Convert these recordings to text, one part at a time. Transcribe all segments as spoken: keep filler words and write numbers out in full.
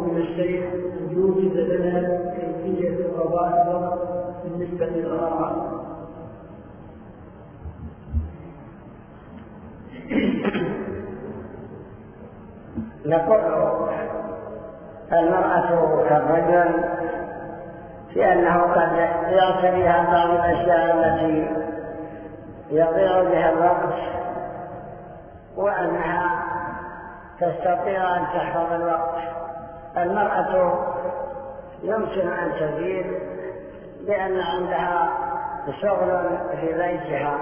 من الشيخ أن يوجد لنا كيفية قضاء الوقت بالنسبة للقراءة. نقول المرأة كالرجل في أنه قد يعتريها بعض الأشياء التي يضيع بها الوقت، وأنها تستطيع أن تحفظ الوقت. المرأة يمكن أن تزيد لأن عندها شغل في بيتها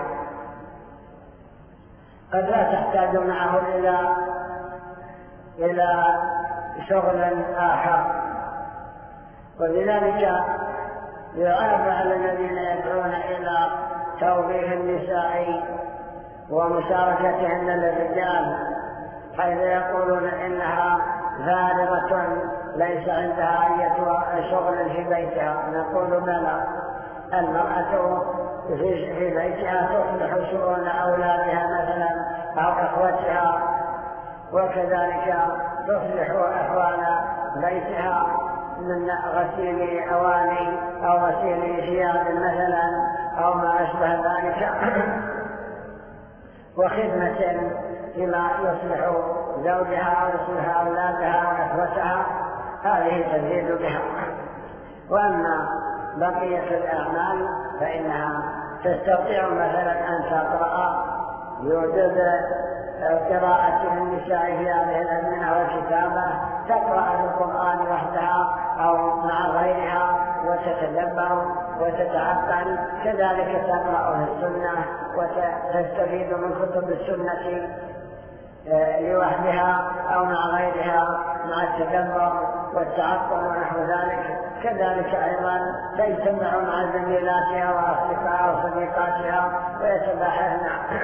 قد لا تحتاج معه إلى إلى شغل آخر، ولذلك يعاب على الذين يدعون إلى توظيف النساء ومشاركتهن للرجال، حيث يقولون إنها فارغة ليس عندها أي شغل في بيتها. نقول بلى، المرأة في بيتها تصلح شؤون أولادها مثلا أو أخوتها، وكذلك تصلح أحوال بيتها من غسيل أواني أو غسيل ثياب مثلا أو ما أشبه ذلك، وخدمة فيما يصلح زوجها أو يصلح أولادها أو أخوتها، هذه تزيد بها. وأما بقية الأعمال فإنها تستطيع مثلا أن تقرأ، يوجد قراءة النساء في هذه الأزمنة والكتابة، تقرأ القرآن وحدها أو مع غيرها وتتدبر وتتعقل، كذلك تقرأ في السنة وتستفيد من كتب السنة لوحدها أو مع غيرها مع التدبر والتعقل ونحو ذلك. كذلك أيضا تجتمع مع زميلاتها وأصدقائها وصديقاتها ويتباحثن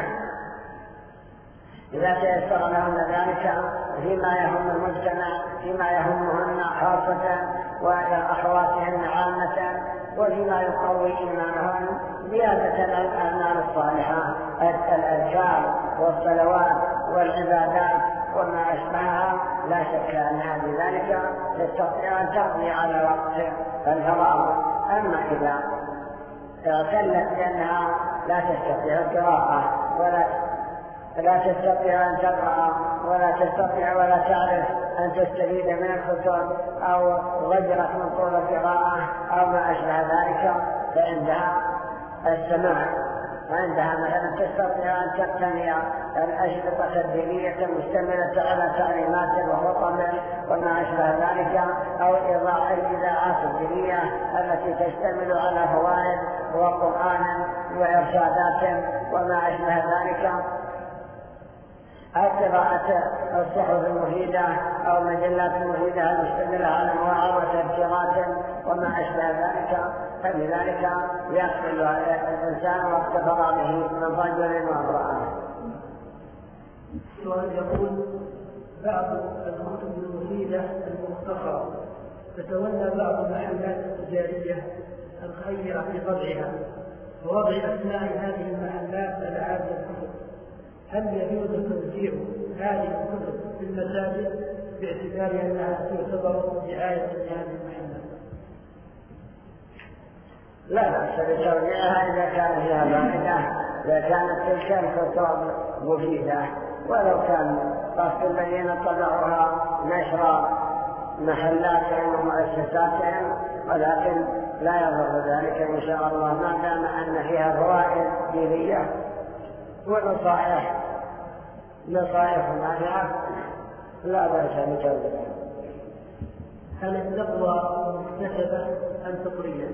إذا تيسر لهن ذلك فيما يهم المجتمع، فيما يهمهن خاصة وأخواتهن عامة، وفيما يقوي إيمانهن زيادة الأعمال الصالحة، الأذكار والصلوات والعبادات وما أشبهها. لا شك أنها بذلك تستطيع أن تقضي على وقت الفراغ. أما إذا اعتلت بأنها لا تستطيع القراءة ولا لا تستطيع أن تقرأ ولا تستطيع ولا تعرف أن تستفيد من الكتب أو غجرت من طول القراءة أو ما أشبه ذلك، فعندها السماع، وعندها مثلا تستطيع أن تقتني الأشرطة الدينية المشتملة على تعليمات وخطب وما أشبه ذلك، أو إيضاح الإذاعات الدينية التي تشتمل على فوائد وقرآن وإرشادات وما أشبه ذلك، أو قراءة الصحف المفيدة أو مجلات مفيدة المشتملة على مواعظ وتذكيرات وما أشبه ذلك. فبذلك يقبل الإنسان وقت فراغه من رجل وامرأة. السؤال يقول: بعض الكتب المفيدة المختصرة تتولى بعض المحلات التجارية الخيرة في طبعها ووضع أسماء هذه المحلات على هذه الكتب، هل يجوز توزيع هذه الكتب في المساجد باعتبار أنها تعتبر دعاية لهذه المحلات؟ لا بأس بتوزيعها إذا كان فيها فائدة، إذا كانت تلك الكتب مفيدة، ولو كان قصد الذين طبعوها نشر محلاتهم ومؤسساتهم، ولكن لا يضر ذلك إن شاء الله ما دام أن فيها فوائد دينية ونصائح نصائح نافعة لا بأس بتوزيعها. هل التقوى مكتسبة أم فطرية؟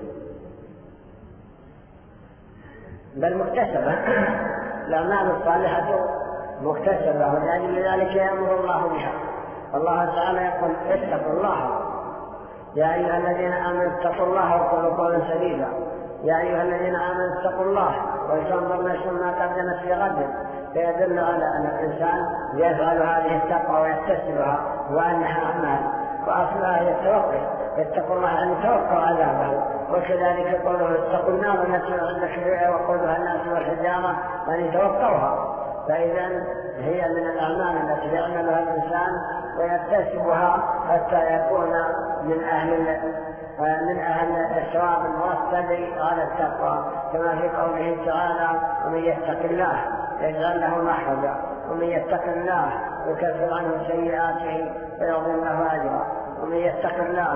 بل مكتسبة. الأعمال الصالحة مكتسبة، ولأجل ذلك يأمر الله بها. الله تعالى يقول: اتقوا الله يا أيها الذين آمنوا اتقوا الله وقولوا قولا سديدا. يا أيها الذين آمنوا اتقوا الله ولتنظر نفس ما قدمت في غد، فيدل على أن الإنسان يفعل هذه التقوى ويكتسبها وأنها أعمال، وأصلها هي التوقف. اتقوا الله أن توقعوا عذابه. وكذلك قوله: اتقوا النار التي أعدت للكافرين وقودها الناس والحجارة، أن يتوقعوها. فإذا هي من الأعمال التي يعملها الإنسان ويكتسبها حتى يكون من أهل من أهل الثواب المرتب على التقوى، كما في قوله تعالى: ومن يتق الله يجعل له مخرجا ومن يتق الله يكفر عنه سيئاته ويعظم له أجرا ومن يتق الله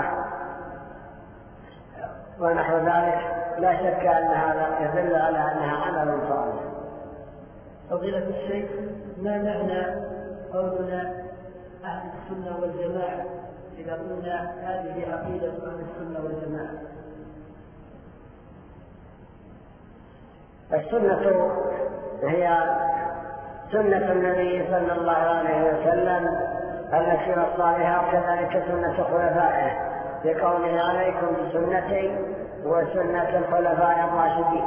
ونحو ذلك. لا شك أن هذا يدل على أنها عمل صالح. فضيلة الشيخ، ما معنى قولنا أهل السنة والجماعة إذا قلنا هذه عقيدة أهل السنة والجماعة؟ السنة هي سنة النبي صلى الله عليه وسلم التي وصى بها، وكذلك سنة خلفائه بقوله: عليكم بسنتي وسنة الخلفاء الراشدين،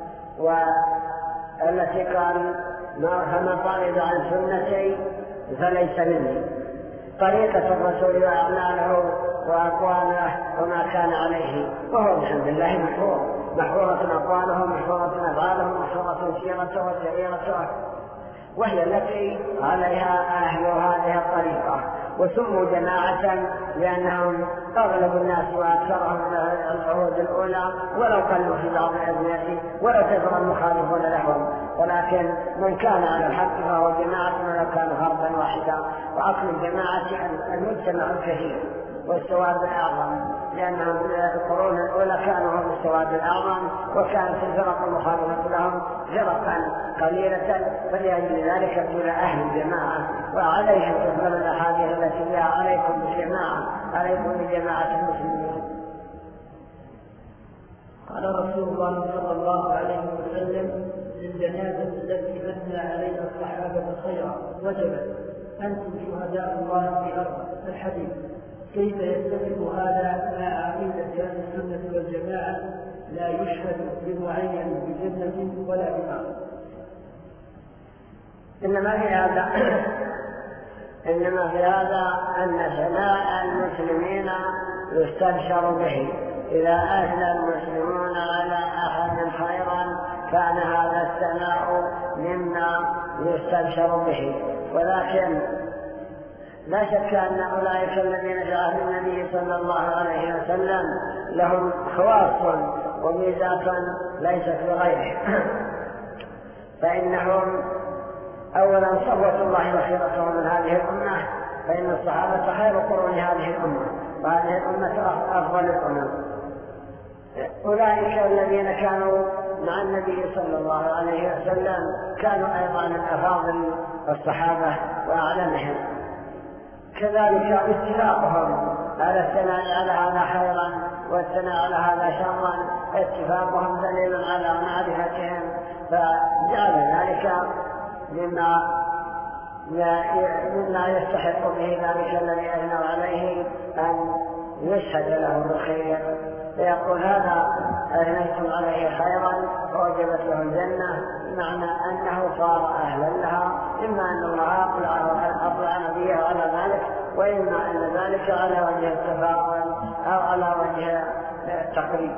والتي قال: فمن رغب عن سنتي فليس مني. طريقة الرسول وأعماله وأقواله وما كان عليه، وهو بحمد الله محفوظ، محفوظة أقواله، محفوظة أفعاله، محفوظة سيرته وسريرته، وهي التي عليها أهل هذه الطريقة. وسموا جماعة لأنهم أغلب الناس وأكثرهم العهود الأولى، ولو قلوا في بعض الأزمنة ولو كثر المخالفون لهم، ولكن من كان على الحق فهو جماعة ولو كان فردا واحدا. وأصل الجماعة المجتمع الكثير والسواد الأعظم، لأنهم في القرون الأولى كانوا هم السواد الأعظم، وكانت الفرق المخالفة لهم فرقا قليلة، فلأجل ذلك قيل أهل الجماعة. وعليهم تفضل الأحاديث التي فيها: عليكم بالجماعة، عليكم بجماعة المسلمين. قال رسول الله صلى الله عليه وسلم: للجنازة التي أثنى عليها الصحابة خيرا وجبت، أنتم شهداء الله في أرض. الحديث. كيف يتفق هذا مع عقيدة أهل السنة والجماعة لا يشهد بمعين بجنة ولا بنار؟ إنما في هذا إنما في هذا أن ثناء المسلمين يستبشر به. إذا أثنى المسلمون على أحد خيرا كان هذا الثناء مما يستبشر به، ولكن لا شك أن أولئك الذين جاءوا النبي صلى الله عليه وسلم لهم خواص وميزات ليست لغيره. فإنهم أولا صفوة الله وخيرته من هذه الأمة، فإن الصحابة خير قرون هذه الأمة، وهذه الأمة أفضل الأمم. أولئك الذين كانوا مع النبي صلى الله عليه وسلم كانوا أيضا من أفاضل الصحابة وأعلمهم. كذلك اتفاقهم على الثناء على هذا خيرا والثناء على هذا شرا، اتفاقهم دليل على معرفتهم، فجعل ذلك مما مما يستحق به ذلك الذي أثنوا عليه أن يشهد له بالخير، فيقول: هذا أثنيتم عليه خيرا ووجبت له الجنة، بمعنى أنه صار أهلا لها، إما أن الله أطلع نبيه على ذلك، وإما أن ذلك على وجه التفاضل أو على وجه التقريب.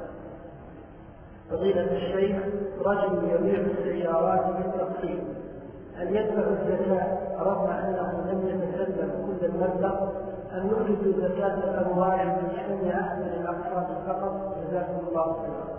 فضيلة الشيخ، رجل يبيع السيارات بالتقسيم، هل يدفع الزكاة رغم أنه لم يتسلم كل المبلغ، أم يخرج زكاة الأموال من شأنها من الأقساط فقط؟ جزاكم الله خيرا.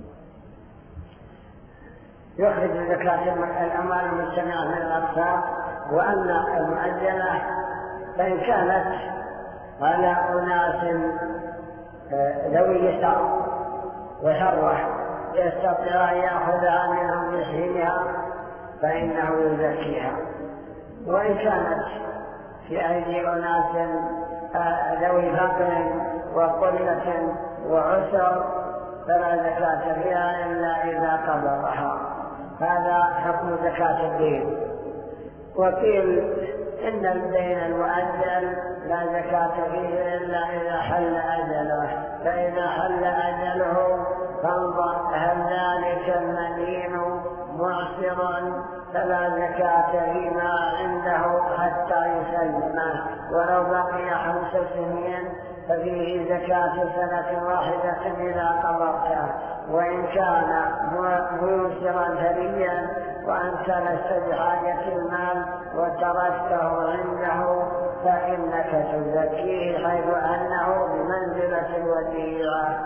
يخرج زكاة الأموال المجتمعة من الأقساط، وأما المؤجلة فإن كانت على أناس ذوي يسار وثروة يستطيع أن يأخذها منهم بسهمها فإنه يزكيها، وإن كانت في أيدي أناس ذوي فقر وقلة وعسر فلا زكاة فيها إلا إذا قبضها. هذا حكم زكاة الدين. وقيل إن الدين المؤجل لا زكاة فيه إلا إذا حل أجله، فإذا حل أجله فانظر هل ذلك المدين معسر فلا زكاة فيما عنده حتى يسلمه، ولو بقي خمس سنين ففيه زكاة سنة واحدة إذا قبضته. وإن كان ميسرا ثريا وأنت لست بحاجة المال وتركته عنده فإنك تزكيه حيث أنه بمنزلة الوديعة.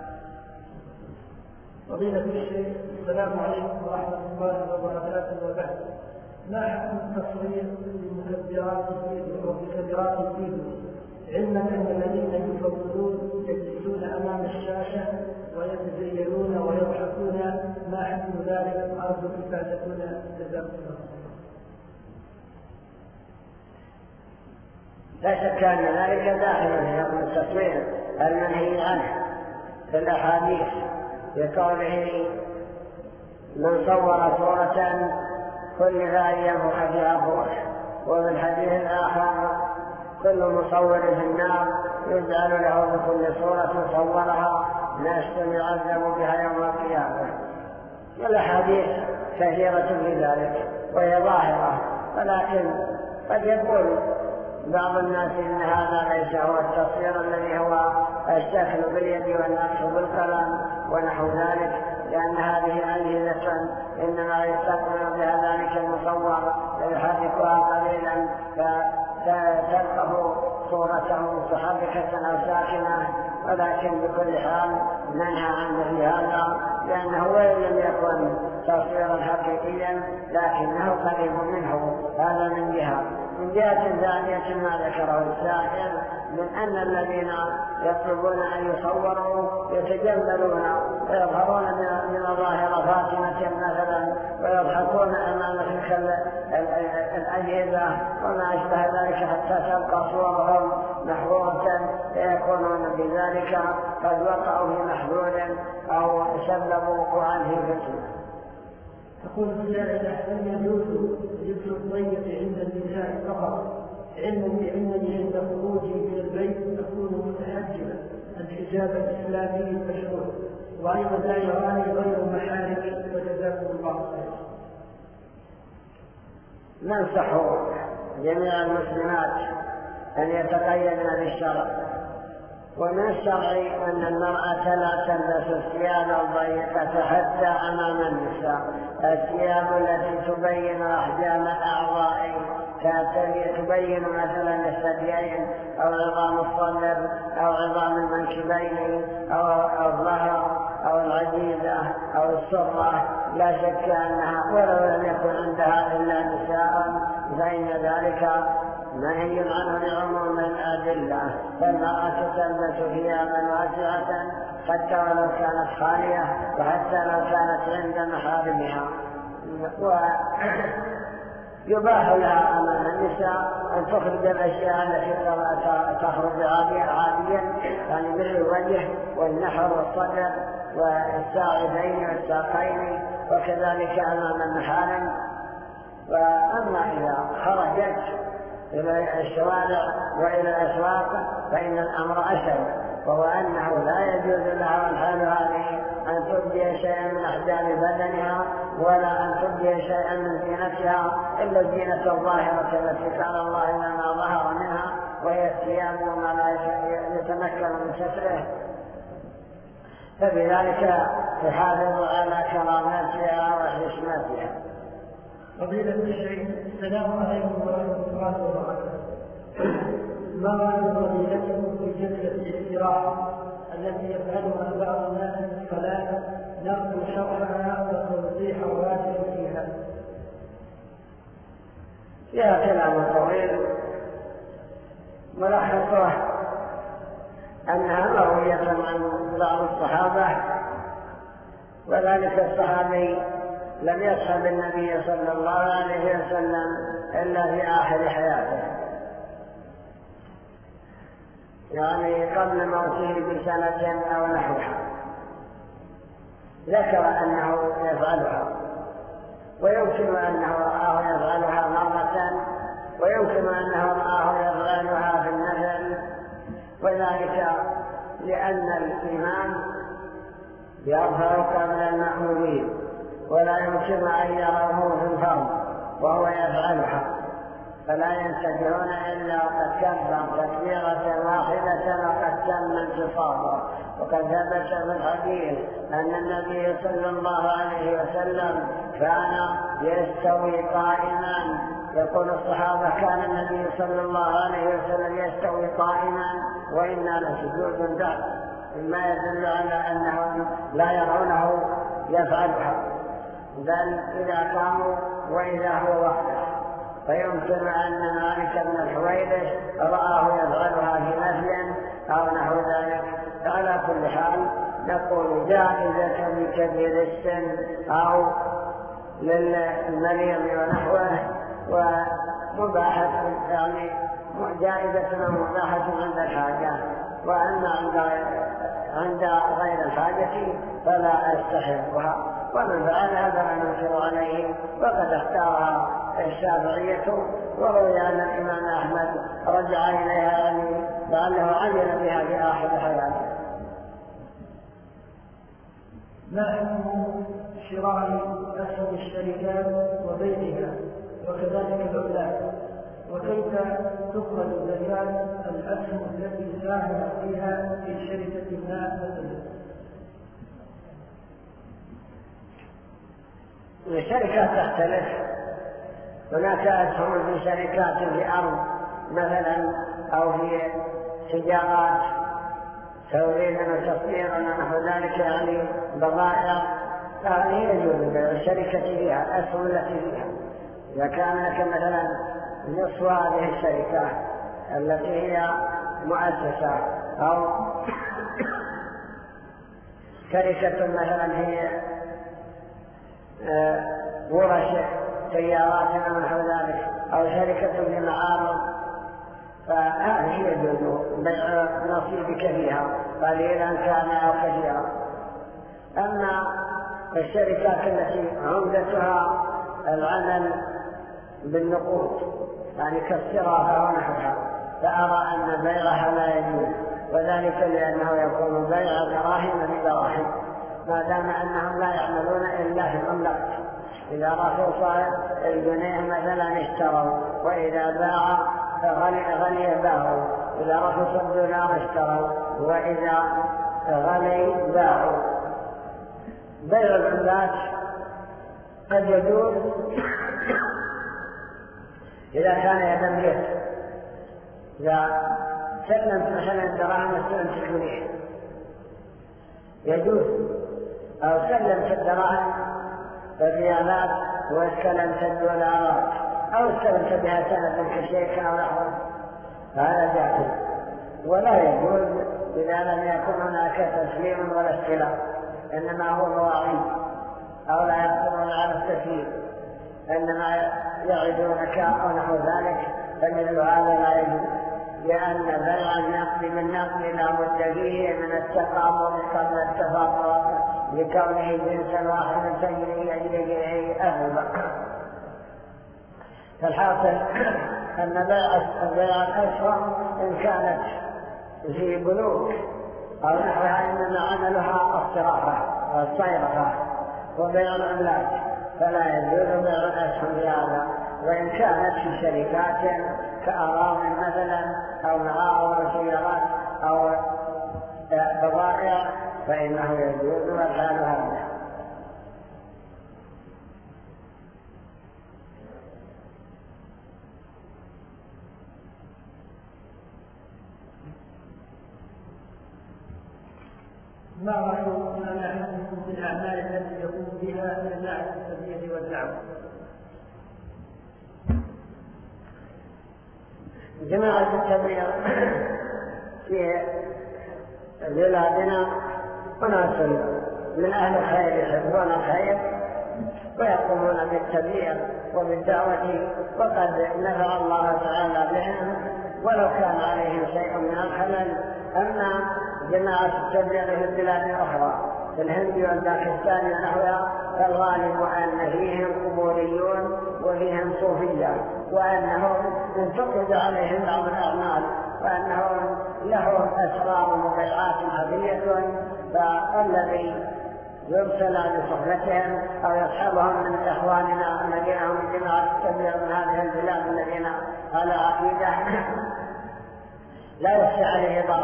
فضيلة الشيخ، السلام عليكم ورحمة الله وبركاته. وبعد، ما حكم التصوير بمكبرات الفيديو وبكاميرات الفيديو، علما أن الذين يفضلون يجلسون أمام الشاشة ويتزينون ويضحكون، ما حكم ذلك؟ أرجو إفادتنا جزاكم الله. لا شك أن ذلك داخل في حكم التصوير المنهي عنه في الأحاديث بقوله من صور صورة كل أن ينفخ فيها فوق، وفي الحديث الآخر كل مصور في النار يجعل له بكل صورة صورها ناس يعذب بها يوم القيامة. والأحاديث كثيرة في ذلك وهي ظاهرة، ولكن قد يقول بعض الناس إن هذا ليس هو التصوير الذي هو الشكل باليد والنقش بالقلم ونحو ذلك، لأن هذه أجهزة إنما يستقبل بها ذلك المصور ويحركها قليلا فتلقف صورته متحركة أو ساكنة، ولكن بكل حال منهى عن مثل هذا، لأنه وإن لم يكن تصويرا حقيقيا لكنه قريب منه. هذا من جهة. من جهة ثانية ما ذكره السائل من أن الذين يطلبون أن يصوروا يتجملون ويظهرون من ظاهرة فاطمة مثلا ويضحكون أمام تلك الأجهزة وما أشبه ذلك حتى تبقى صورهم محفوظة، فيكونون بذلك قد وقعوا في محذور أو سببوا وقوعا في فتنة. تقول السائلة: هل يجوز لبس الضيق عند النساء فقط، علما بأنني عند خروجي من البيت أكون متحجبا الحجاب الإسلامي المشروع، وأيضا لا يراني غير محارمي، وجزاكم الله خيرا. ننصح جميع المسلمات أن يتقيدن بالشرع، ومن الشرع أن المرأة لا تلبس الثياب الضيقة حتى أمام النساء، الثياب التي تبين أحجام الأعضاء تبين مثلا الثديين أو عظام الصدر أو عظام المنكبين أو الظهر أو العجيزة أو السرة، لا شك أنها ولو لم يكن عندها إلا نساء فإن ذلك منهي عنه لعموم الأدلة. فالمرأة تلبس ثيابا واسعة حتى ولو كانت خالية وحتى لو كانت عند محارمها، ويباح لها أمام النساء أن تخرج الأشياء التي تخرج عاديا، يعني مثل الوجه والنحر والصدر والساعدين والساقين، وكذلك أمام المحارم. وأما إذا خرجت إلى الشوارع وإلى الأسواق فإن الأمر أسهل، وهو أنه لا يجوز لها الحال هذه أن تبدي شيئا من أحجام بدنها ولا أن تبدي شيئا من زينتها إلا الزينة الظاهرة التي قال الله لما ظهر منها، وهي الثياب وما لا يتمكن من ستره، فبذلك تحافظ على كرامتها وحشمتها. فضيلة الشيخ، السلام عليكم ورحمة الله وبركاته. ما رأي فضيلتكم في جلسة الاستراحة التي يفعلها بعض الناس في الصلاة، نقل شرحها وتوضيح الراجع فيها؟ فيها كلام طويل، ملخصه أنها مروية عن بعض الصحابة، وذلك الصحابي لم يصحب النبي صلى الله عليه وسلم إلا في آخر حياته، يعني قبل موته بسنة أو نحوها. ذكر أنه يفعلها، ويمكن أنه رآه يفعلها مرة، ويمكن أنه رآه يفعلها في النفل، وذلك لأن الإمام يظهر قبل المأمومين ولا يمكن أن يروه في الفرض وهو يفعلها، فلا ينتبهون إلا وقد كبر تكبيرة واحدة وقد تم انتصابه. وقد ثبت في الحديث أن النبي صلى الله عليه وسلم كان يستوي قائما. يقول الصحابة كان النبي صلى الله عليه وسلم يستوي قائما وإنا لسجود له، مما يدل على أنهم لا يرونه يفعلها، بل إذا قاموا وإذا هو وحده. فيمكن أن مالك بن الحويرث رآه يفعلها في نفل أو نحو ذلك. على كل حال نقول جائزة لكبير السن أو للمريض ونحوه، ومباحة يعني جائزة ومباحة عند الحاجة، وأن عند غير الحاجة فلا أستحبها. ومن فعلها فلا ننكر عليه، وقد اختارها الشافعية، وروي أن الإمام أحمد رجع إليها يعني لعله عمل بها في آخر حياته. ما حكم شراء أسهم الشركات وبيعها وكذلك العملات، وكيف تخرج زكاة الأسهم التي ساهم فيها في شركة ما مثلا؟ الشركات تختلف. هناك أسهم في شركات في أرض مثلا أو في تجارات توريد وتصدير ونحو ذلك، يعني بضائع، هذه يجوز الشركة فيها أسهم التي فيها. إذا كان لك مثلا نصف هذه الشركة التي هي مؤسسة أو شركة مثلا هي ورش سيارات ونحو ذلك، أو شركة لمعارض، فهذه يجوز بيع نصيبك فيها قليلا كان أو كثيرا. أما الشركات التي عمدتها العمل بالنقود يعني كالصرافة ونحوها، فأرى أن بيعها لا يجوز، وذلك لأنه يكون بيع دراهم بدراهم، ما دام أنهم لا يعملون إلا في العملات. إذا رأوا صاحب الجنيه مثلا اشتروا، وإذا باع غني غني باعوا، إذا رأوا الدولار اشتروا، وإذا غني باعوا. بيع العملات قد يجوز إذا كان يدا بيد، إذا سلمت مثلا الدراهم واستلمت الجنيه يجوز، أو سلمت الدراهم والريالات واستلمت الدولارات، أو استلمت بها سنة كشيك أو نحوه، هذا جائز. ولا يجوز إذا لم يكن هناك تسليم ولا استلام، إنما هو مواعيد، أو لا يقدرون على التسليم، إنما يعدونك أو نحو ذلك، فمثل هذا لا يجوز، لأن بيع النقل بالنقل لا بد فيه من التقابل قبل التفاضل، لكونه جنسا واحدا تجري يجري أهل بكر. فالحاصل أن بيع الأسهم إن كانت في بنوك أو نحوها إنما عملها الصرافة والصيرفة، وبيع العملات فلا يجوز بيع الأسهم بهذا. وإن كانت في شركات كأراضي مثلا أو معارض أو سيارات أو بضائع فإنه يجوز ويفعل هذا. ما رأيكم ما يحكمكم في الأعمال التي يقوم بها جماعة التبليغ والدعوة؟ جماعة التبليغ في بلادنا أناس من أهل الخير يحبون الخير ويقومون بالتبليغ وبالدعوة، وقد نفع الله تعالى بهم ولو كان عليهم شيء من الخلل. أما جماعة التبليغ في البلاد الأخرى في الهند والباكستان ونحوها فالغالب أن فيهم قبوريون وفيهم صوفية، وأنهم انتقد عليهم بعض الأعمال، وأنهم لهم أسرار وبيعات خفية، فالذي يرسل لصحبتهم أو يصحبهم من إخواننا الذين هم من جماعة التبليغ من هذه البلاد الذين على عقيدة لا يخشى عليه ضرر،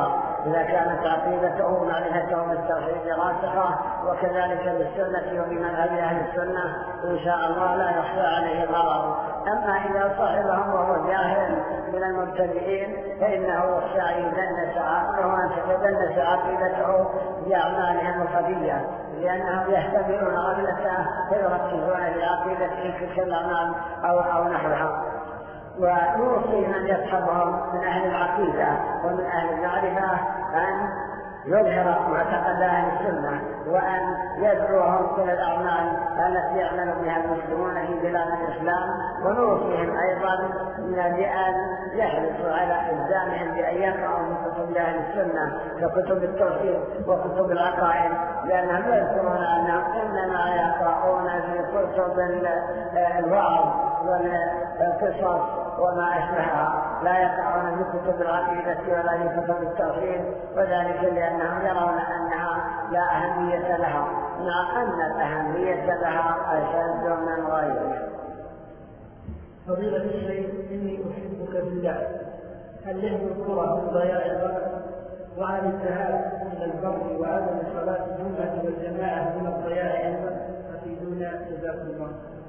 إذا كانت عقيدته ومعرفته بالتوحيد راسخة، وكذلك بالسنة وبمنهج أهل السنة إن شاء الله لا يخفى عليه ضرر. أما إذا صاحبهم وهو جاهل من المبتدئين فإنه يخشى يدنس عقله تتدنس عقيدته بأعمالهم الخفية، لأنهم يحتملون غفلته فيركزون بعقيدته في كل الأعمال أو أو نحوها. ونوصي من يصحبهم من أهل العقيدة ومن أهل المعرفة أن يظهر معتقد أهل السنة، وأن يدعوهم إلى الأعمال التي يعمل بها المسلمون في بلاد الإسلام. ونوصيهم أيضا بأن يحرصوا على إلزامهم بأن يقرأوا من كتب أهل السنة ككتب التوحيد وكتب العقائد، لأنهم يذكرون أنهم إنما يقرؤون في كتب الوعظ والقصص وما أشبهها، لا يقرؤون في كتب العقيدة ولا في كتب التوحيد، وذلك لأنهم يرون أنها لا أهمية لها، مع أن الأهمية لها أشد من غيرها. فضيلة الشيخ، إني أحبك بالله، هل يهدي الكرة من ضياع الوقت وعن الذهاب إلى البر وعدم صلاة الجمعة والجماعة من الضياع أيضا؟ أفيدونا جزاكم الله.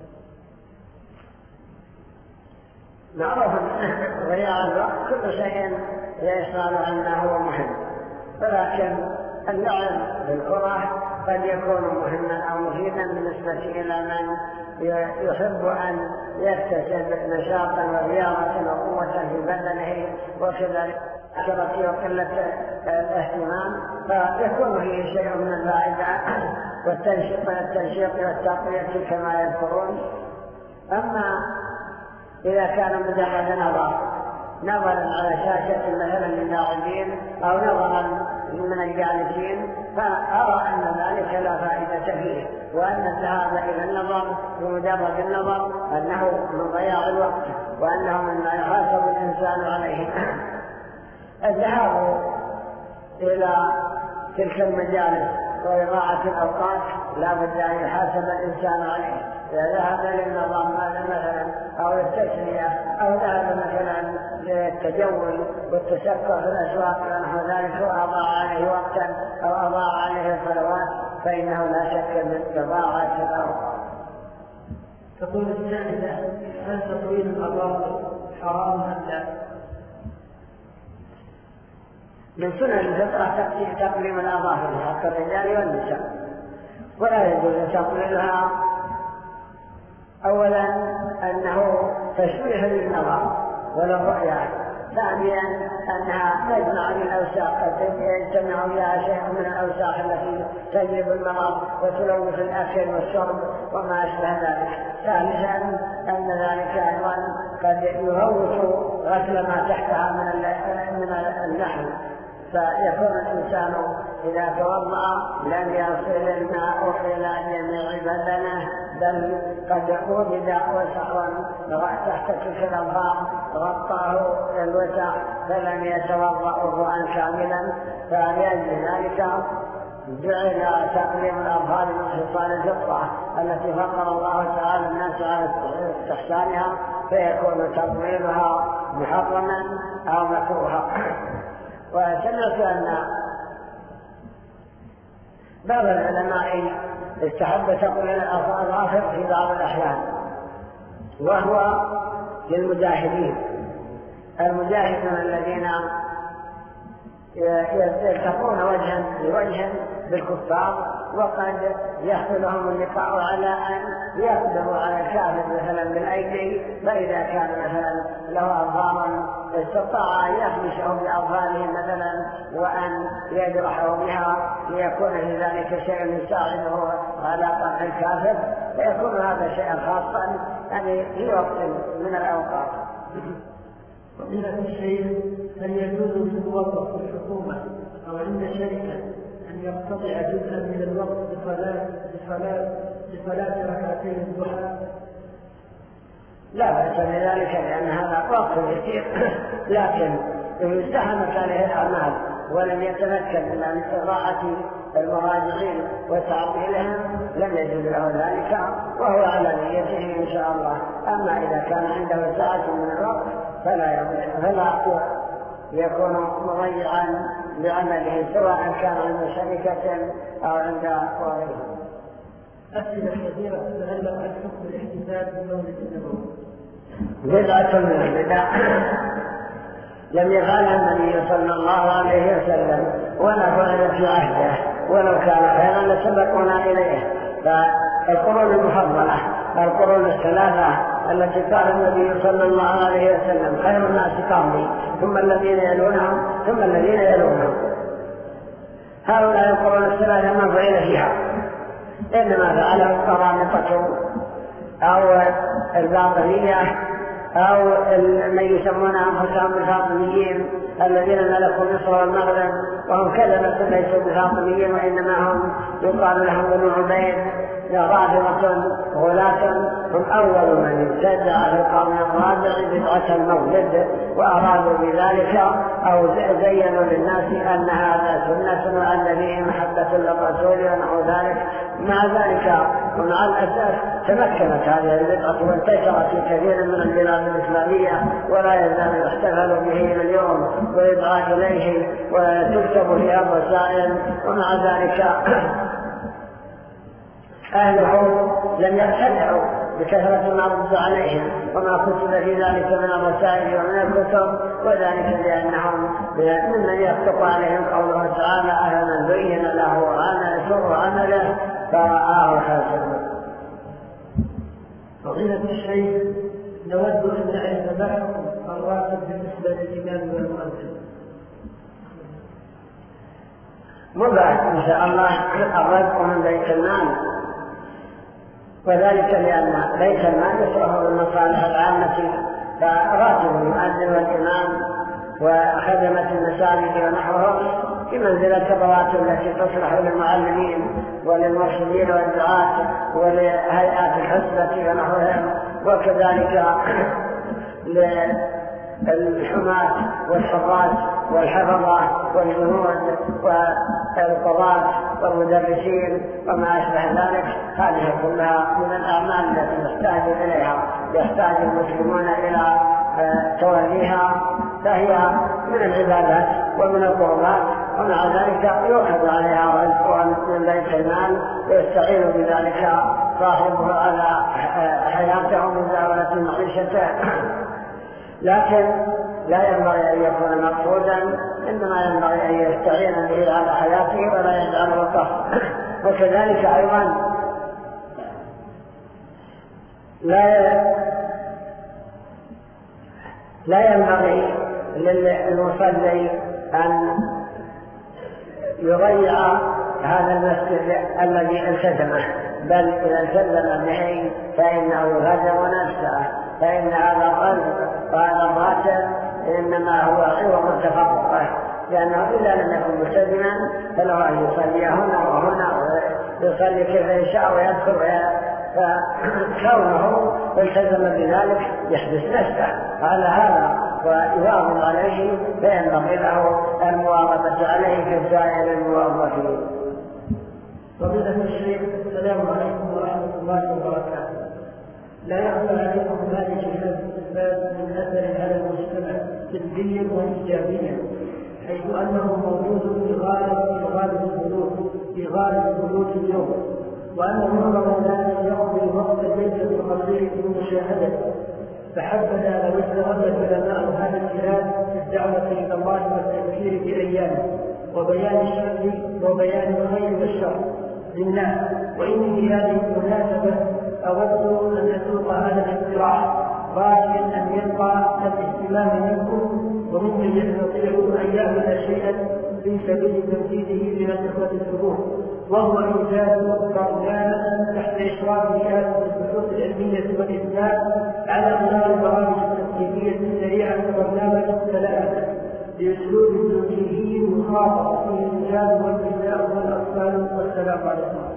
معروف أن ضياع الوقت كل شيء يشعر أنه مهم، ولكن اللعب بالكرة قد يكون مهما أو مفيدا بالنسبة إلى من يحب أن يكتسب نشاطا ورياضة وقوة في بدنه وكذلك كثرة وقلة الاهتمام، فيكون فيه شيء من الفائدة والتنشيط والتقوية كما يذكرون. أما إذا كان مجرد نظر نظرا على شاشة مثلا للاعبين أو نظرا من الجالسين، فأرى أن ذلك لا فائدة فيه، وأن الذهاب إلى النظر بمجرد النظر أنه من ضياع الوقت، وأنه مما يحاسب الإنسان عليه. الذهاب إلى تلك المجالس وإضاعة الأوقات لا بد أن يحاسب الإنسان عليه. إذا ذهب للنظام مثلا أو التسلية أو ذهب مثلا للتجول والتسكر في الأسواق ونحو ذلك وأضاع عليه وقتا أو أضاع عليه صلوات فإنه لا شك من إضاعة الأوقات. تقول السائلة: هل تطويل الأظافر حرام أم لا؟ من سنن الفطرة تقليم الأظافر حق الرجال والنساء، ولا يجوز تقليلها. أولا أنه تشويه للنظر وللرؤية، ثانيا أنها تجمع للأوساخ، قد يجتمع فيها شيء من الأوساخ التي تجلب المرض وتلوث الأكل والشرب وما أشبه ذلك، ثالثا أن ذلك أيضا قد يهوش غسل ما تحتها من اللحم، فيكون الإنسان إذا توضأ لم يصل الماء إلى جميع بدنه، بل قد وجد وسخ تحت تلك الأظفار غطاه الوسخ فلم يتوضأ وضوءا كاملا، فلأجل ذلك جعل تقليم الأظفار من خصال الفطرة التي فطر الله تعالى الناس على استحسانها، فيكون تطويلها محرما أو مكروها. وسمعت أن بعض العلماء استحب تقليل الأظافر في بعض الأحيان، وهو للمجاهدين المجاهدون الذين يلتقون وجها بوجه بالكفار، وقد يحصل لهم اللقاء على أن يقدروا على الكافر مثلا بالأيدي، فإذا كان مثلا له أظفارا استطاع أن يخمشه بأظفاره مثلا وأن يجرحه بها ليكون في ذلك شيء يساعده على قطع الكافر، فيكون هذا شيئا خاصا يعني في وقت من الأوقات. فضيلة الشيخ، هل يجوز للموظف في الحكومة أو عند شركة أن يقتطع جزءا من الوقت لصلاة لصلاة لصلاة ركعتين الضحى؟ لا بأس بذلك، لأن هذا وقت يسير، لكن إن ازدحمت عليه الأعمال ولم يتمكن إلا من إضاعة المراجعين وتعطيلهم لم يجوز له ذلك، وهو على نيته إن شاء الله. أما إذا كان عنده ساعة من الوقت فلا فلا يكون مضيعا بعمله سواء كان عند شركة أو عند غيرهم. أسئلة كثيرة تتعلق عن حكم الاحتفال بمولد النبوي. بدعة من البدع لم يفعلها النبي صلى الله عليه وسلم ولا فعلت في عهده، ولو كان خيرا لسبقونا إليه. فالقرون المفضلة القرون الثلاثة التي قال النبي صلى الله عليه وسلم خير الناس قرني ثم الذين يلونهم ثم الذين يلونهم، هؤلاء القرون الثلاثة ما فعل فيها، إنما فعله القرامطة أو الباطنية أو من يسمون أنفسهم بالفاطميين الذين ملكوا مصر والمغرب، وهم كذبة ليسوا بالفاطميين وإنما هم يقال لهم بنو عبيد رافضة غلاة، هم أول من ابتدع في القرن الرابع بدعة المولد، وأرادوا بذلك أو زينوا للناس أن هذا سنة وأن فيه محبة للرسول ونحو ذلك. مع ذلك ومع الأسف تمكنت هذه البدعة وانتشرت في كثير من البلاد الإسلامية، ولا يزال يحتفل به اليوم ويدعى إليه وتكتب فيها الرسائل. ومع ذلك أهله لم يبتدعوا بكثرة ما رد عليهم وما كتب في ذلك من الرسائل ومن الكتب، وذلك لأنهم ممن يصدق عليهم قوله تعالى أهلا زين له وأنا سر عمله فرآه حسنا. فضيلة الشيخ، نود أن نعرف ما حكم الراتب بالنسبة للإمام والمؤذن. مباح إن شاء الله الرزق من بيت المال، وذلك لأن بيت المال يصرف بالمصالح العامة، فراتب المؤذن والإمام وخدمة المساجد ونحوهم بمنزلة الرواتب التي تصلح للمعلمين وللمرشدين والدعاة ولهيئات الحسبة ونحوهم، وكذلك للحماة والحراس والحفظة والجنود والقضاة والمدرسين وما أشبه ذلك. هذه كلها من الأعمال التي يحتاج إليها يحتاج المسلمون إلى توليها، فهي من العبادات ومن القربات، ومع ذلك يؤخذ عليها رزق من بيت المال ويستعين بذلك صاحبه على حياته ومزاولة معيشته. لكن لا ينبغي أن يكون مقصودا، إنما ينبغي أن يستعين به على حياته ولا يجعل وقف. وكذلك أيضا لا لا ينبغي للمصلي أن يضيع هذا المسجد الذي التزمه، بل إذا التزم به فإنه يغادر نفسه، فإن هذا الرزق وهذا الراتب إنما هو عوض تفرقه، لأنه إذا لم يكن ملتزما فله أن يصلي هنا وهنا ويصلي كيف يشاء ويدخل، فكونه التزم بذلك يحدث نفسه على هذا ويواظب عليه، فينبغي له المواظبة عليه كسائر الموظفين. فضيلة الشيخ، السلام عليكم ورحمة الله وبركاته. لا يخفى عليكم هذه الأسباب من أثر على المجتمع سلبيا وإيجابيا، حيث أنه موجود في غالب في غالب البلود في غالب البلود اليوم، وأن معظم الناس يقضي وقت الليل القصير في مشاهدته. فحبذا لو استغل العلماء هذا الجهاد في الدعوة إلى الله والتذكير بأيامه وبيان الشر وبيان الخير والشر للناس. وإني في هذه المناسبة أود أن أسوق هذا الاقتراح، راجيا أن يبقى الاهتمام منكم وممن يستطيع أن يعمل شيئا في سبيل تنفيذه من الإخوة السبوع، وهو إنجاز برنامج تحت إشراف هيئة البحوث العلمية والإسلام على غرار البرامج التثقيفية السريعة كبرنامج السلامة بأسلوب توجيهي مخاطب فيه الرجال والنساء والأطفال. والسلام عليكم.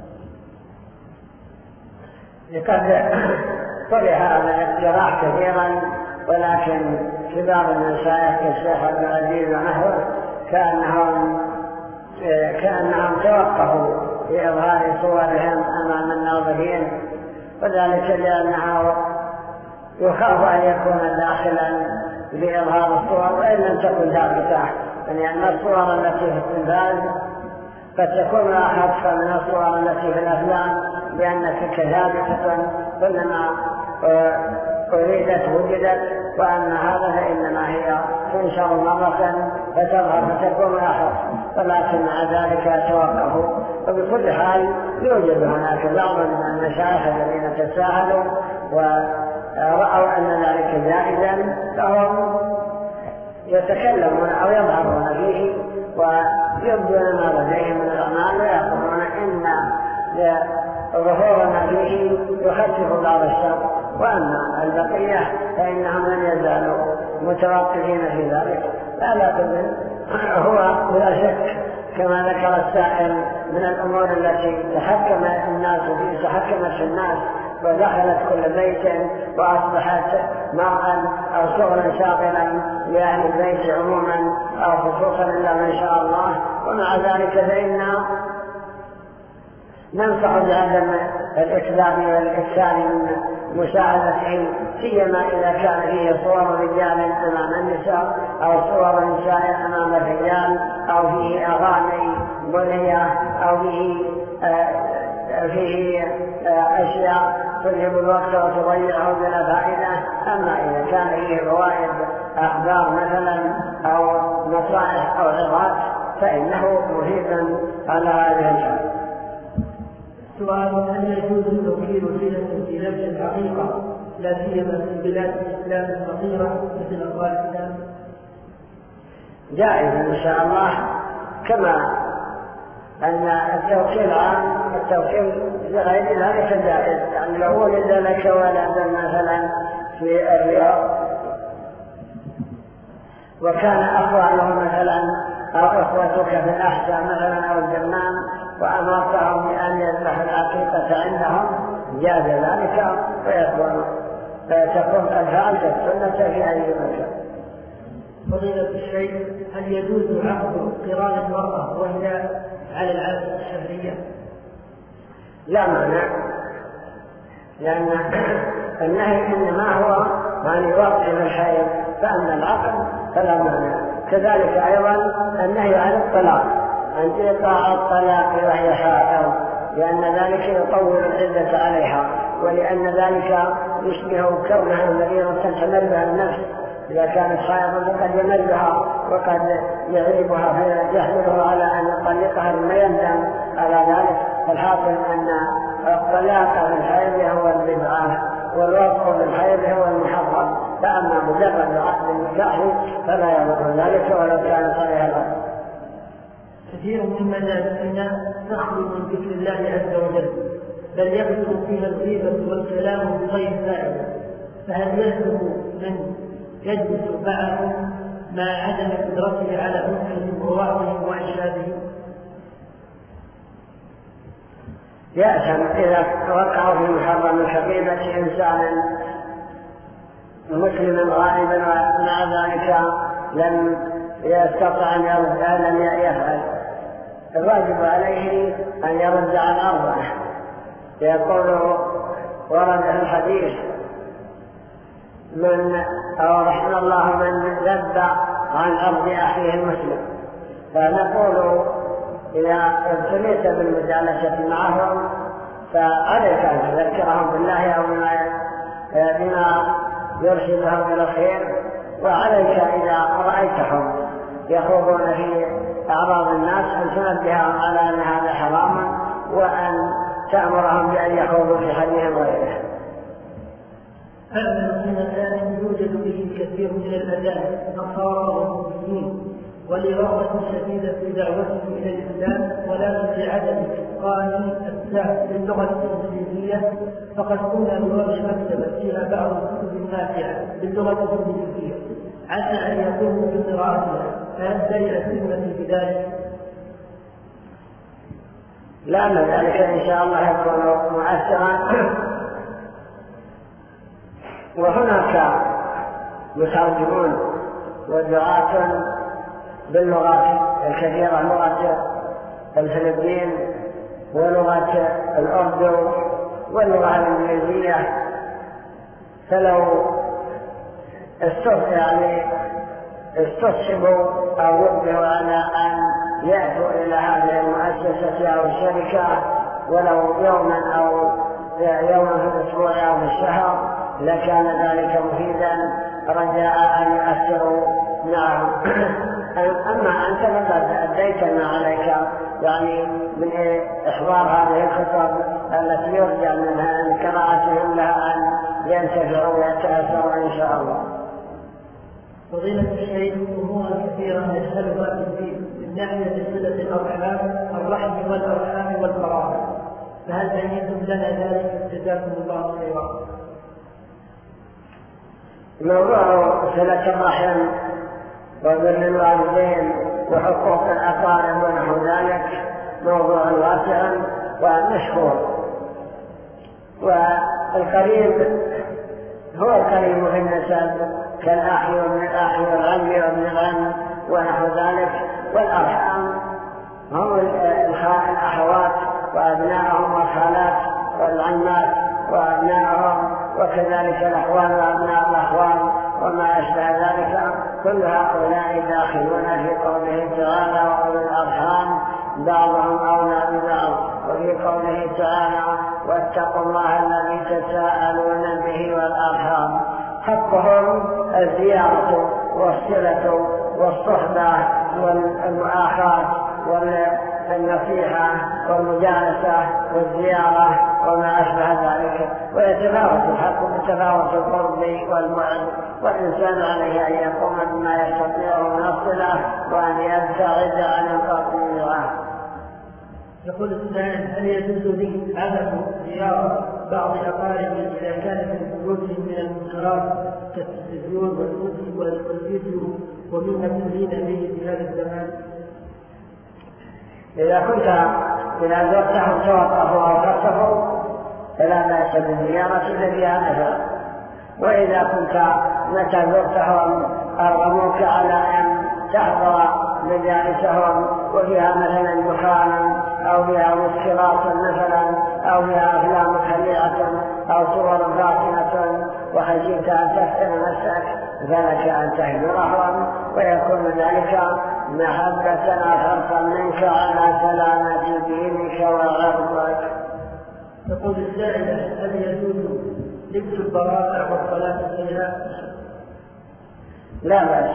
لقد طرح هذا الاقتراح كثيرا، ولكن كبار المشايخ كالشيخ عبد العزيز ونحوه كأنهم كأنهم توقفوا في إظهار صورهم أمام الناظرين، وذلك لأنه يخاف أن يكون داخلا بإظهار الصور وإن لم تكن ثابتة، لأن الصور التي في التلفاز قد تكون أخف من الصور التي في الأفلام، لأن تلك ثابتة كلما أريدت وجدت، وأن هذا فإنما هي تنشر مرة فتظهر فتكون أخف، ولكن مع ذلك توقفوا. وبكل حال يوجد هناك بعض من المشايخ الذين تساهلوا ورأوا أن ذلك جائزا، فهم يتكلمون أو يظهرون فيه ويبدون ما لديهم من الأعمال، ويقولون إن ظهورنا فيه يخفف بعض الشر، وأما البقية فإنهم لن يزالوا متوقفين في ذلك. لا تظن هو بلا شك كما ذكر السائل من الأمور التي تحكم الناس فيه تحكمت في الناس ودخلت كل بيت وأصبحت مرءا أو شغلا شاغلا لأهل البيت عموما أو خصوصا إلا من شاء الله. ومع ذلك فإنا ننصح بعدم الإكذاب والإكثار من مشاهدته، سيما إذا كان فيه صور رجال أمام النساء أو صور نساء أمام الرجال، أو فيه أغاني بنية، أو فيه آه فيه آه أشياء تذهب الوقت وتضيعه بلا فائدة. أما إذا كان فيه فوائد أخبار مثلا أو نصائح أو عظات فإنه مفيد على هذه الحال. سؤال: هل يجوز توكيل وسيلة في لبس الحقيقة لا سيما في بلاد الإسلام الفقيرة مثل أفغانستان؟ جائز إن شاء الله، كما أن التوكيل عام التوكيل لغير ذلك جائز. يعني لو ولد لك ولدا مثلا في الرياض وكان أخوانه مثلا أو أخوتك في الأحساء مثلا أو الجمام وأمرتهم بأن يذبحوا العقيقة عندهم جاز ذلك، ويكون تكون قد فعلت السنة في أي مكان. فضيلة الشيخ: هل يجوز عقد قران المرأة وهي على العادة الشهرية؟ لا مانع، لأن النهي إنما هو أن يوقف الحيض، فأما العقد فلا مانع. كذلك أيضا النهي عن الطلاق، عن إيقاع الطلاق وهي حائض، لأن ذلك يطول العدة عليها، ولأن ذلك يشبه كونها المريضة تحمل بها النفس. إذا كانت حائضا فقد يملها وقد يغلبها فيحملها على أن يطلقها لما يندم على ذلك. فالحاصل أن الطلاق في الحيض هو البدعة والوقف في الحيض هو المحرم، فأما مجرد عقد النكاح فلا يضر ذلك ولو كان صحيح الأمر. كثير من مجالسنا تخلو من ذكر الله عز وجل، بل يكثر فيها الغيبة والكلام بغير فائدة، فهل يلزم من يجلس معهم مع عدم قدرته على نصحهم ووعظهم وإرشادهم؟ يأثم إذا وقعوا في محرم كغيبة إنسان مسلم غائبا ومع ذلك لم يستطع أن يرد لم يفعل. الواجب عليه أن يرد عن أرضه. يقول ورد في الحديث: من أو رحم الله من ذب عن أرض أخيه المسلم. فنقول إذا ابتليت بالمجالسة معهم فعليك أن تذكرهم بالله أو بما, بما يرشدهم إلى الخير، وعليك إذا رأيتهم يخوضون في أعراض الناس أن تنبههم على أن هذا حرام، وأن تأمرهم بأن يخوضوا في حديث غيره. هذا المكان يوجد به كثير من الأذان نصارى والمسلمين، ولرغبة شديدة في دعوتهم إلى الإسلام، ولكن لعدم إتقان السهل باللغة الإنجليزية، فقد كنا نورش مكتبة فيها بعض الكتب النافعة باللغة الإنجليزية عسى أن يقوموا بقراءتها، فهل دليل السنة بذلك؟ لأن ذلك إن شاء الله يكون مؤثرا. وهناك مترجمون ودعاة باللغات الكثيرة، لغة الفلبين ولغة الأردو واللغة الإنجليزية، فلو يعني استصحبوا أو يقبلوا على أن يأتوا إلى هذه المؤسسة أو الشركة ولو يوما أو يوما في الأسبوع أو في الشهر لكان ذلك مفيدا رجاء أن يؤثروا معهم. أما أنت فقد أديت ما عليك يعني من إحضار هذه الخطب التي يرجى منها أن قراءتهم لها أن ينتفعوا ويتأثروا إن شاء الله. فضيلة الشيخ أمورا كثيرة يسألها في الدين من ناحية صلة الأرحام الرحم والأرحام والقرابة، فهل بينتم لنا ذلك؟ جزاكم الله خيرا. موضوع صلة الرحم وبر الوالدين وحقوق الأقارب ونحو ذلك موضوع واسع ومشهور، والقريب هو القريب في النسب كالأخ وابن الأخ والعم وابن العم ونحو ذلك، والأرحام هم الأخوات وأبنائهم والخالات والعمات وأبنائهم، وكذلك الأخوان وأبناء الأخوان وما أشبه ذلك. كل هؤلاء داخلون في قوله تعالى وأولي الأرحام بعضهم أولى ببعض، وفي قوله تعالى واتقوا الله الذي تساءلون به والأرحام. حقهم الزيارة والصلة والصحبة والمؤاخاة والنصيحة والمجالسة والزيارة وما أشبه ذلك، ويتفاوت الحق بتفاوت القرب والبعد، والإنسان عليه أن يقوم بما يستطيع من الصلة وأن يبتعد عن القطيعة. يقول السائل هل يجوز لي عدم زيارة بعض أقاربي إذا كان في بيوتهم من المنكرات كالتلفزيون والفيديو ومن مبتلين به في هذا الزمان؟ إذا كنت إذا زرتهم توقفوا أو خصفوا فلا بأس بالزيارة فيها نفع، وإذا كنت متى زرتهم أرغموك على أن تحضر مجالسهم وفيها مثلا دخان أو فيها مسكرات مثلا أو فيها أفلام خليعة أو صور فاتنة وخشيت أن تفتن نفسك فلك أن تهجرهم، ويكون ذلك محبة حرصا منك على سلامة دينك وعرضك. يقول السائل هل يجوز لبس البرائع والصلاة فيها؟ لا بأس،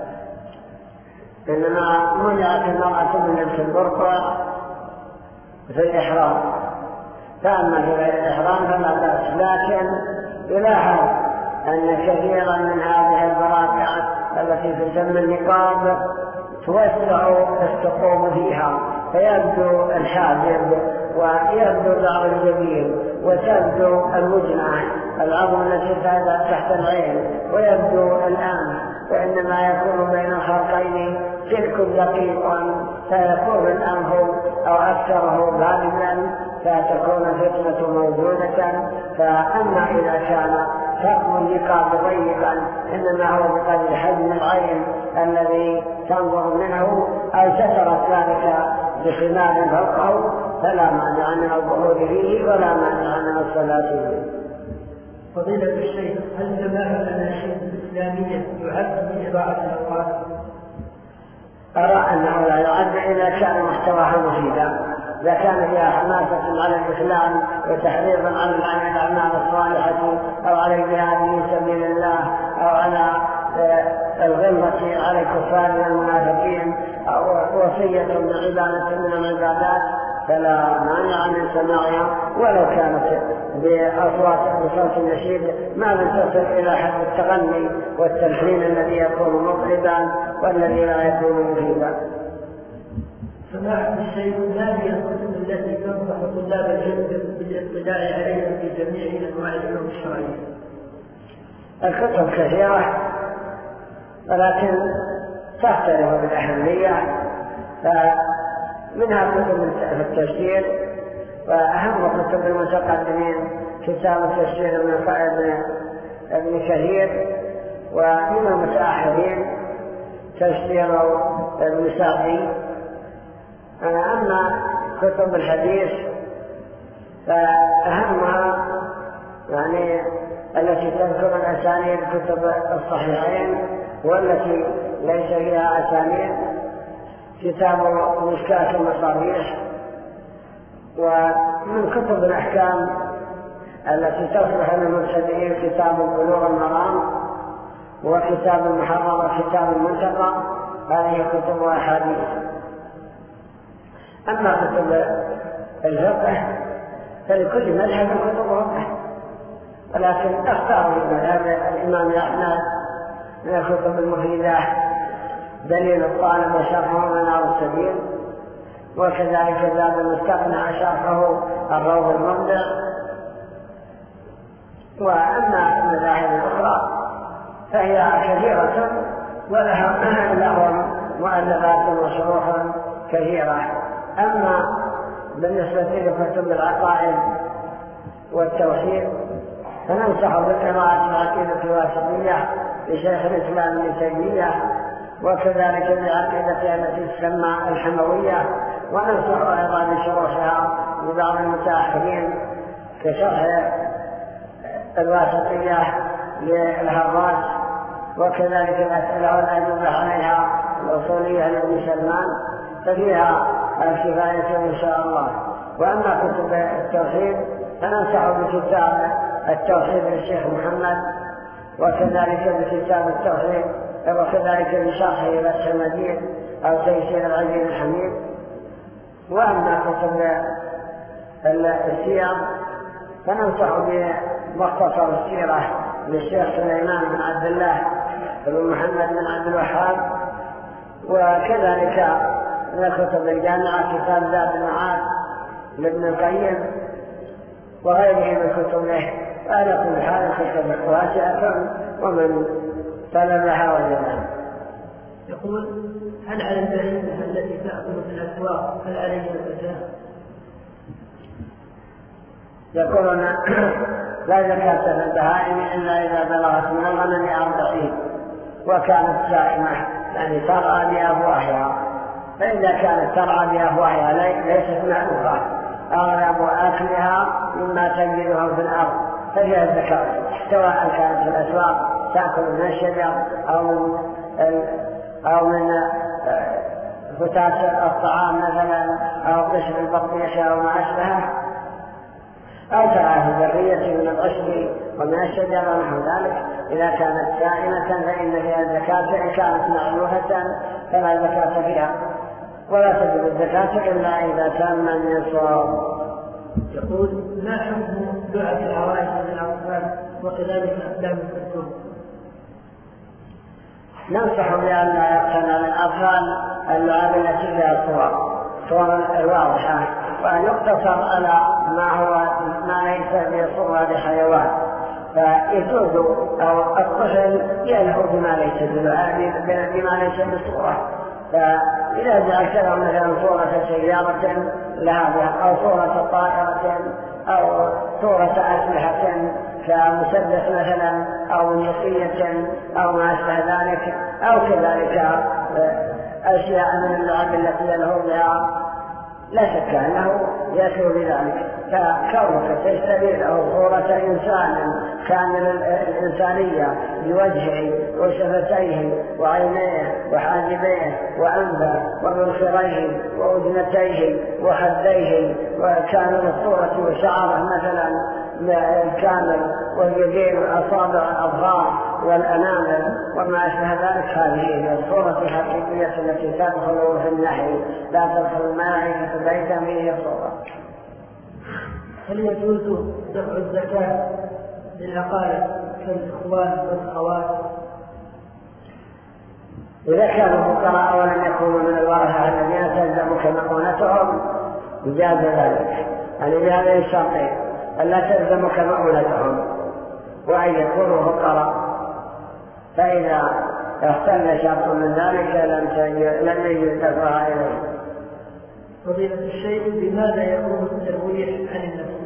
إنما منعت المرأة من لبس البرقع في الإحرام، فأما في غير الإحرام فلا بأس، لكن يلاحظ أن كثيرا من هذه البرائع التي تسمى النقاب توسع الثقوب فيها فيبدو الحاجب ويبدو بعض الجبين وتبدو الوجنة العظم التي تحت العين ويبدو الأنف، وإنما يكون بين الخلقين سلك دقيق فيكون الأنف أو أكثره غالبا فتكون الفتنة موجودة. فأما إذا كان حكم النقاب ضيقا إنما هو بقدر حجم العين الذي تنظر منه أو سترت ذلك بخمار فوقه فلا مانع من الظهور فيه ولا مانع من الصلاة فيه. فضيلة الشيخ هل جماعة الأناشيد الإسلامية يعد من إضاعة الأوقات؟ أرى أنه لا يعد إذا كان محتواها مفيدا، إذا كان فيها حماسة على الإسلام وتحريضا على الأعمال الصالحة أو على الجهاد في سبيل الله أو على الغلظة على الكفار من المنافقين أو وصية بعبادة من العبادات فلا مانع من سماعها، ولو كانت بأصوات بصوت النشيد ما لم تصل إلى حد التغني والتلحين الذي يكون مطربا والذي لا يكون مفيدا. سماحة الشيخ ما هي الكتب التي تنصح طلاب العلم بالاطلاع عليها في جميع أنواع العلوم الشرعية؟ الكتب كثيرة ولكن تختلف بالأهمية، فمنها كتب في التفسير، وأهم كتب المتقدمين كتاب التفسير من ابن كثير، ومن المتأخرين تفسير ابن سعدي. أما كتب الحديث فأهمها يعني التي تذكر الأسانيد كتب الصحيحين والتي ليس فيها أسانيد كتاب مشكاة المصابيح. ومن كتب الأحكام التي تصلح للمبتدئين كتاب بلوغ المرام وكتاب المحرر وكتاب المنتقى، هذه كتب أحاديث. أما كتب الفقه فلكل مذهب كتب فقه، ولكن اختار مذهب الإمام أحمد من الكتب المفيدة دليل الطالب وشرحه منار السبيل، وكذلك زاد المستقنع شرحه الروض المبدع. وأما المذاهب الأخرى فهي كثيرة ولها لهم مؤلفات وشروح كثيرة. أما بالنسبة لكتب العقائد والتوحيد فننصح بقراءة العقيدة الواسطية لشيخ الإسلام ابن تيمية، وكذلك العقيدة التي تسمى الحموية، وننصح أيضا بشروحها لبعض المتأخرين كشرح الواسطية للهراس، وكذلك الأسئلة والأجوبة عليها الأصولية لابن سلمان، ففيها الكفاية إن شاء الله. وأما كتب التوحيد فننصح بكتاب التوحيد للشيخ محمد، وكذلك بكتاب التوحيد، وكذلك بشرحه فتح المجيد أو تيسير العزيز الحميد. وأما كتب السير فننصح بمختصر السيرة للشيخ سليمان بن عبد الله بن محمد بن عبد الوهاب، وكذلك من الكتب الجامعة كتاب زاد المعاد لابن القيم وغيره من كتبه. وعلى كل حال كتب واسعة ومن طلبها وجدها. يقول: هل على البهيمة التي تأكل في الأسواق هل عليها الزكاة؟ يقولون لا زكاة في البهائم إلا إذا بلغت من الغنم أربعين وكانت سائمة، يعني ترعى بأفواهها. فإذا كانت ترعى بأفواهها ليست معروفة أغلب أكلها مما تجده في الأرض فهي الزكاة، سواء كانت في الأسواق تأكل من الشجر أو من أو من فتات الطعام مثلا أو قشر البطيخ أو ما أشبهه، أو ترى في ذرية من العشب ومن الشجر ونحو ذلك. إذا كانت سائمة فإن فيها الزكاة، إن كانت معلوفة فلا زكاة فيها، ولا تجب الزكاة إلا إذا تم النصاب. يقول: ما حكم لعب العوائد للأطفال وكذلك أفلام الكرتون؟ ننصح بأن لا يقتنى للأطفال اللعب التي فيها الصور صور الواضحة، وأن يقتصر على ما هو ما ليس بصورة لحيوان، فيجوز أو الطفل يلهو بما ليس بما ليس بصورة. فإذا جعلت له مثلا صورة سيارة لها أو صورة طائرة أو صورة أسلحة كمسدس مثلا أو موسيقية أو ما أشبه ذلك، أو كذلك أشياء من اللعب التي يلهو بها، لا شك أنه يأكل بذلك. فكونك تشتري له صورة إنسان كامل الإنسانية بوجهه وشفتيه وعينيه وحاجبيه وأنفه ومنخريه وأذنتيه وخديه وكامل الصورة وشعره مثلا الكامل واليدين والأصابع الأظهار والأنامل وما أشبه ذلك، هذه هي الصورة الحقيقية التي تدخل في النحي، لا تدخل الملائكة بيتا فيه صورة. هل يجوز دفع الزكاة للأقارب كالإخوان والأخوات؟ إذا كانوا فقراء ولم يكونوا من الورثة الذين تلزمك مؤونتهم جاز ذلك، يعني بهذه الشرطين: ألا تلزمك مؤونتهم وأن يكونوا فقراء. فإذا اختل شرط من ذلك لم يجوز دفعها إليه. فضيلة الشيخ، بماذا يكون الترويح عن النفس؟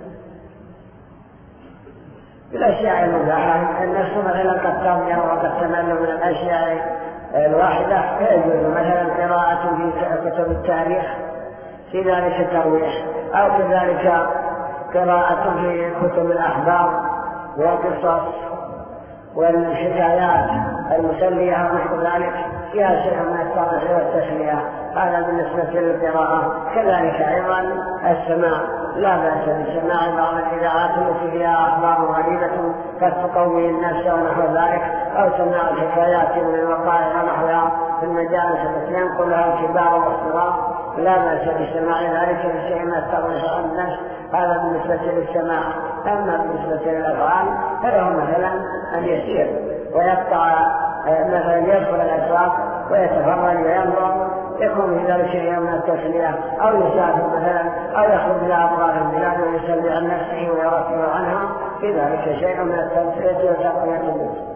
بالأشياء المباحة. النفس مثلا قد تضيع وقد تمل من الأشياء الواحدة، فيجوز مثلا قراءة في كتب التاريخ في ذلك الترويح، أو كذلك قراءة في كتب الأخبار والقصص والحكايات المسلية ونحو ذلك فيها شيء من الترفيه والتسلية. هذا بالنسبة للقراءة. كذلك أيضا السماع، لا بأس بسماع بعض الإذاعات التي فيها أخبار غريبة قد تقوي النفس ونحو ذلك، أو سماع الحكايات من الوقائع ونحوها في المجالس التي ينقلها الكبار والصغار، لا بأس بسماع ذلك لشيء من الترفيه عن النفس. هذا بالنسبة للسماع. أما بالنسبة للأفعال فله مثلا أن يسير ويقطع، مثلا يدخل الأسواق ويتفرج وينظر، يكون في ذلك شيء من التسلية، أو يسافر مثلا، أو يخرج إلى أطراف البلاد ويسلي عن نفسه ويرفع عنها، في ذلك شيء من التسلية وتقوية النفس.